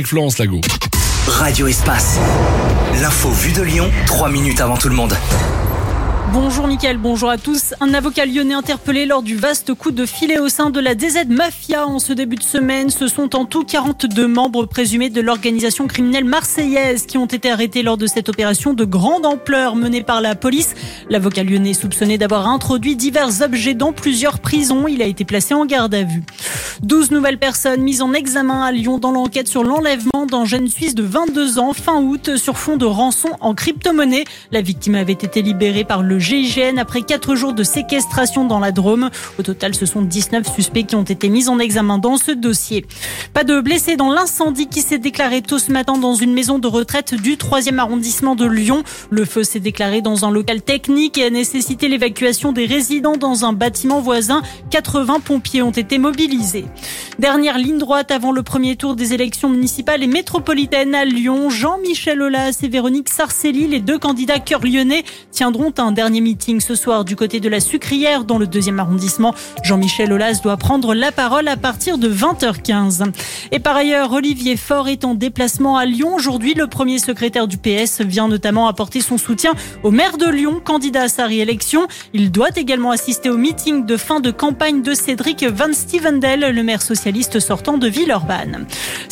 avec Florence Lago. Radio Espace. L'info vue de Lyon, 3 minutes avant tout le monde. Bonjour Mickaël, bonjour à tous. Un avocat lyonnais interpellé lors du vaste coup de filet au sein de la DZ Mafia en ce début de semaine. Ce sont en tout 42 membres présumés de l'organisation criminelle marseillaise qui ont été arrêtés lors de cette opération de grande ampleur menée par la police. L'avocat lyonnais est soupçonné d'avoir introduit divers objets dans plusieurs prisons. Il a été placé en garde à vue. 12 nouvelles personnes mises en examen à Lyon dans l'enquête sur l'enlèvement d'un jeune Suisse de 22 ans fin août sur fond de rançon en crypto-monnaie. La victime avait été libérée par le GIGN après 4 jours de séquestration dans la Drôme. Au total, ce sont 19 suspects qui ont été mis en examen dans ce dossier. Pas de blessés dans l'incendie qui s'est déclaré tôt ce matin dans une maison de retraite du 3e arrondissement de Lyon. Le feu s'est déclaré dans un local technique et a nécessité l'évacuation des résidents dans un bâtiment voisin. 80 pompiers ont été mobilisés. Dernière ligne droite avant le premier tour des élections municipales et métropolitaines à Lyon. Jean-Michel Aulas et Véronique Sarcelli, les 2 candidats cœur lyonnais, tiendront un dernier meeting ce soir du côté de la Sucrière dans le 2e arrondissement. Jean-Michel Aulas doit prendre la parole à partir de 20h15. Et par ailleurs, Olivier Faure est en déplacement à Lyon. Aujourd'hui, le premier secrétaire du PS vient notamment apporter son soutien au maire de Lyon, candidat à sa réélection. Il doit également assister au meeting de fin de campagne de Cédric Van Stevendel, le maire socialiste sortant de Villeurbanne.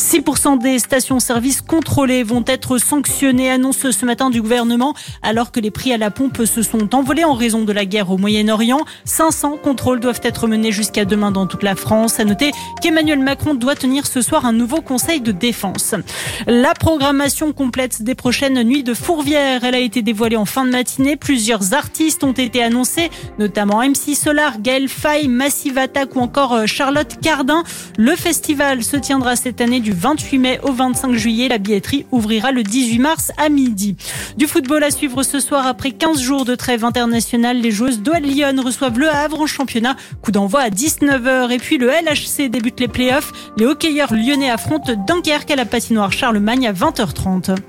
6% des stations-service contrôlées vont être sanctionnées, annonce ce matin du gouvernement, alors que les prix à la pompe se sont envolés en raison de la guerre au Moyen-Orient. 500 contrôles doivent être menés jusqu'à demain dans toute la France. À noter qu'Emmanuel Macron doit tenir ce soir un nouveau conseil de défense. La programmation complète des prochaines nuits de Fourvière, elle a été dévoilée en fin de matinée. Plusieurs artistes ont été annoncés, notamment MC Solar, Gaël Faye, Massive Attack ou encore Charlotte Cardin. Le festival se tiendra cette année du 28 mai au 25 juillet. La billetterie ouvrira le 18 mars à midi. Du football à suivre ce soir après 15 jours de trêve internationale. Les joueuses d'OL Lyon reçoivent Le Havre en championnat. Coup d'envoi à 19h. Et puis le LHC débute les playoffs. Les hockeyeurs lyonnais affrontent Dunkerque à la patinoire Charlemagne à 20h30.